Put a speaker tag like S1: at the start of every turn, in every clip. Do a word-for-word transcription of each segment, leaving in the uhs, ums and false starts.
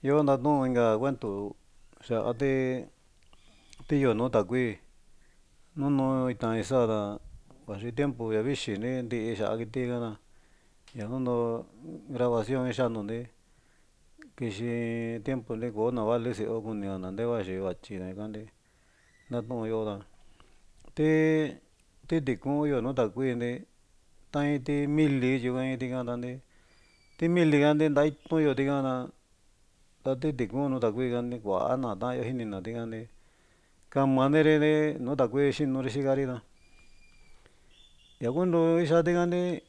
S1: Yo ndatón inka cuento xa'a te tiyo no takui nono itan ixada vaxhi tiempo ya vixhi ne nri ya'á kiti kana ya nono grabación ixanonde kixhi tiempo ne kó navale xio konio nandevaxhi vachi nekande naton yo'ó te te tikon yo no takuinde taiti mili yukan tikandande timili kande nai toyo tikana tate tikon no takui kande kuana tayo jinina tikande kamanere no takui xhinore xikanrina yakundo ixa'a tikande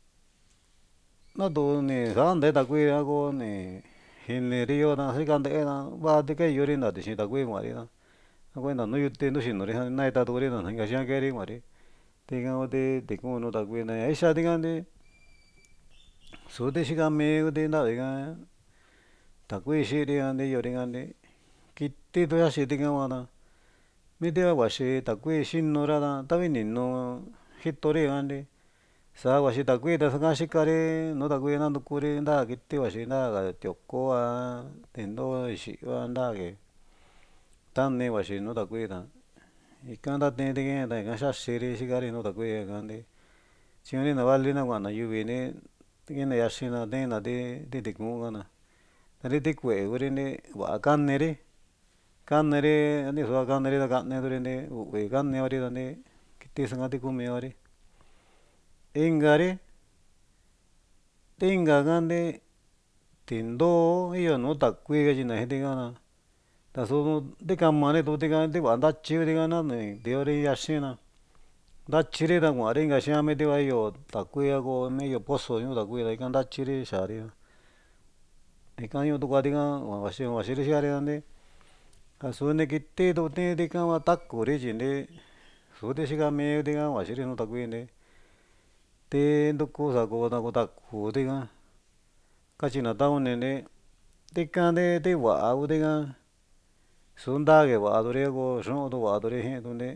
S1: natone xande takui akone jineriyo naxikandena va tikeyori natixhi takui kuanrina nakuenta no yute no xhinori jan naitadori najan xhiakeri kuanri tikoti tikon no takui ixa'a tikande xuti xhikame kuti nraviga takui xhiri ande yonri kande kiti yaxhi tikavana mitia vaxhi takui xhinorada tavinino njitori kande xavaxhi takui taxakanri no takui nanukuri nra kiti vaxhi nra tiokoa tendo xhiva nrake tane vaxhi no takuina ika nrate tikenda xhaxhiri xhikari no takui kande chionri navali nakuana yuvini tikene yaxhina tena ti tikon kana nri tikue kunrine va kaneri kaneri nixua kaneri ndakanedorine uvii kaneori ndane kiti xakan ti kuu miori inkari inka kande tindo iyo no takui kachina kitikana taxodo tikamani tutikana tiva nrachi tikana nitiori yaxhina nrachiri ta kuanri inka xiami tiva yo'ó takui ako medio pozo ñoo takui ika nrachiri xari ikaño tukua tika vaxhi vaxhiri xhikanri nande axuni kiti tuti tikama takuri chinde xuti xhikame tika vaxhiri no takuinde te nruku xako taku tika kachina tao nene tikande tiva kutika xundake vadori ako xhondo vadori jendone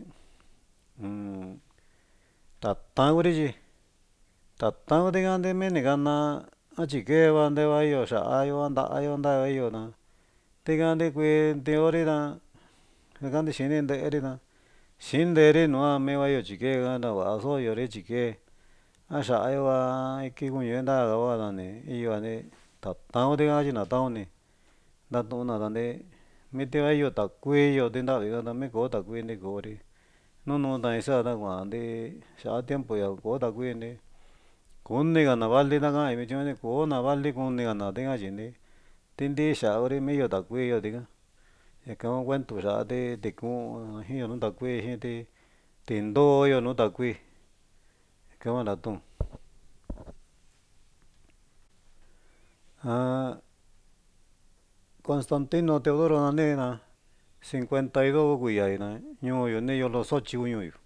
S1: tatan kunri chi tatan kutikande meni kana achikeva nrevayo xhiayo nrayo nravayona tikande kue teorina jakande xhini nrerina xhinderi noa mevayo chike navaxo yonre chike axhayoa iki kuñenda davadane iyuane tatan kutika chinataoni nratona ndane mitivayo takuiyo tinravi ndameko takui nikori nono taixada kuande xa'a tiempo ya koo takuinde koniga navali nakai vichoni koo navali konigana tika chinde tinri xhia onri medio takui yotika ika un cuento ya'a te tikon jio no takui njiti tindo yo no takui ika naton Constantino Teodoro nanena cincuenta y dos kuiya ñoo yo ne yolo xochi uñoyo.